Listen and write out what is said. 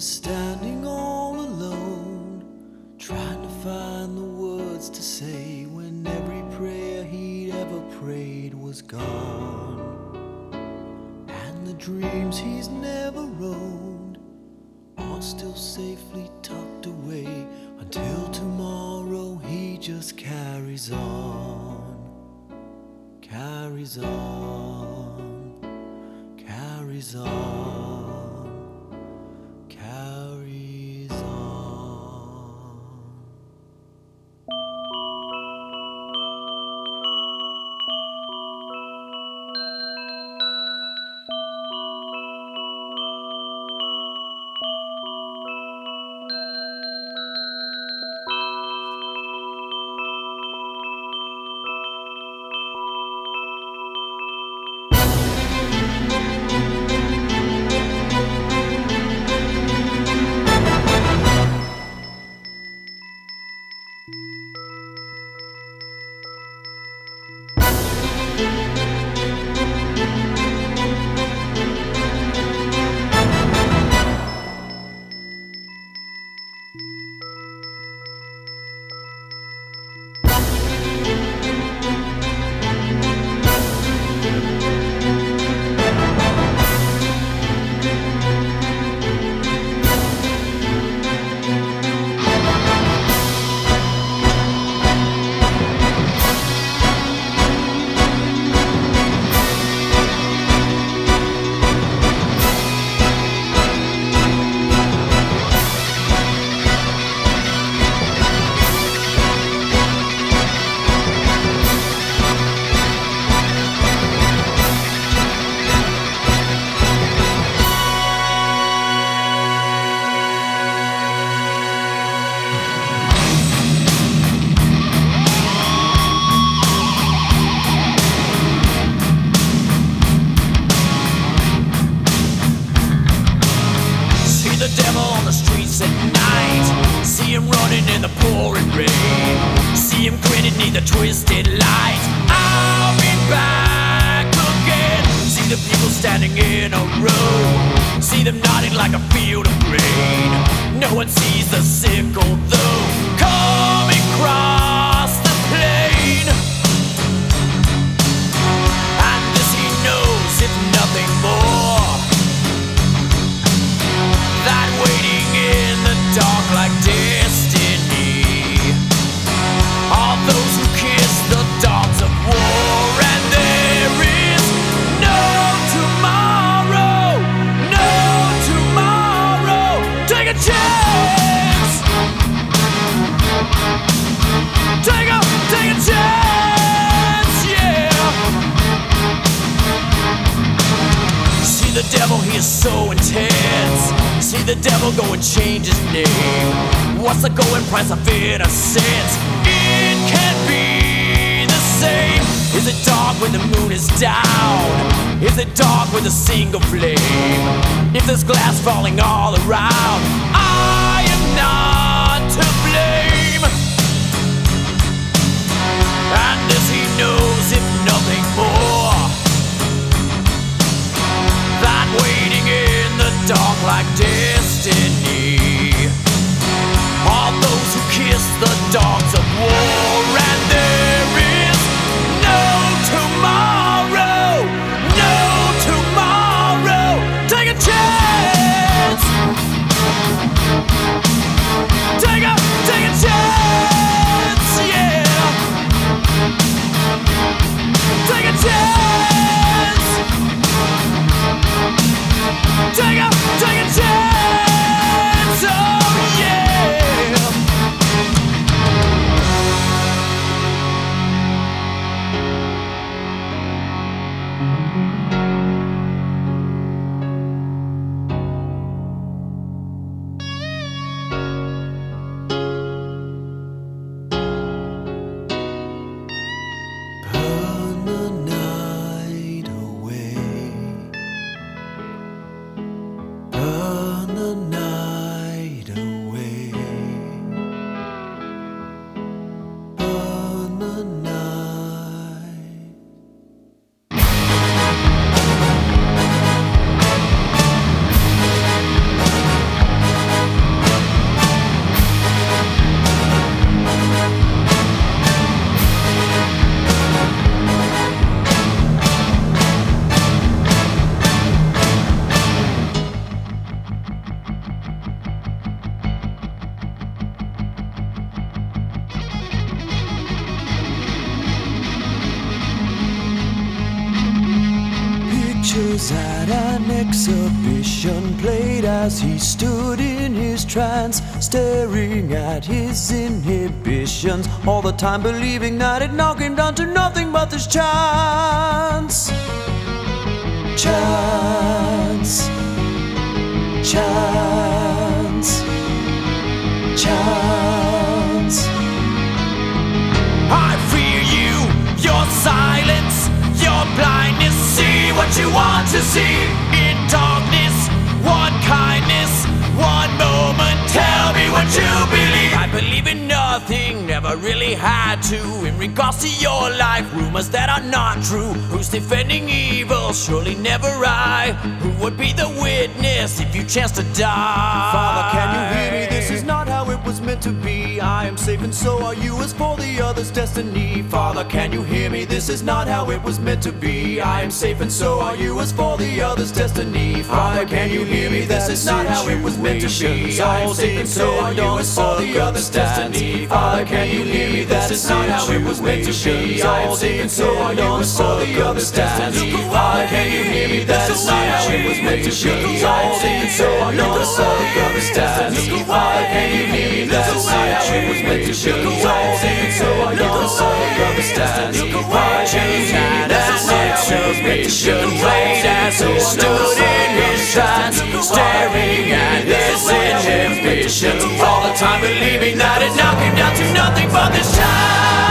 was standing all alone, trying to find the words to say when every prayer he'd ever prayed was gone, and the dreams he's never owned are still safely tucked away. Until tomorrow he just carries on, carries on, carries on, carries on. See him running in the pouring rain. See him grinning neath the twisted light. I'll be back again. See the people standing in a row. See them nodding like a field of grain. No one sees the sickle though coming across the plain. And this he knows, if nothing more, that waiting in the dark like destiny are those who kiss the dogs of war. And there is no tomorrow, no tomorrow. Take a chance, take a chance, yeah. See the devil, he is so intense. See the devil go and change his name. What's the going price of innocence? It can't be the same. Is it dark when the moon is down? Is it dark with a single flame? If there's glass falling all around, I am not to blame. And this he knows, if nothing more, that waiting in the dark like destiny are those who kiss the dogs of war. And there is no tomorrow, no tomorrow. Take a chance, pictures at an exhibition played as he stood in his trance, staring at his inhibitions, all the time believing that it knocked him down to nothing but this chance. Chance. Chance. Chance. I fear you, your silence, your blindness. See what you want to see in darkness. One kindness, one moment. Tell me what you believe. I believe in nothing, never really had to. In regards to your life, rumors that are not true. Who's defending evil? Surely never I. Who would be the witness if you chance to die? Father, can you hear me? This is not how it was meant to be. I am safe and so are you, as for the other's destiny. Father, can you hear me? This is not how it was meant to be. I am safe and so are you, as for the other's destiny. Father, can you hear me? This is not how it was meant to be. I am safe and so are you, as for the other's destiny. Father, can you hear me? This is not how it was meant to be. I am safe and so are you, as for the other's destiny. Father, can you hear me? That is not how it was meant to be. I am safe and so are you, as for the other's destiny. Father, can you hear me? That is not how it was meant to be. I am safe and so are you, as for the other's destiny. Father, can you hear me? That is not how it was meant to be. Played as he stood in his trance, staring at his inhibitions, all the time believing that it knocked him down to nothing but this time.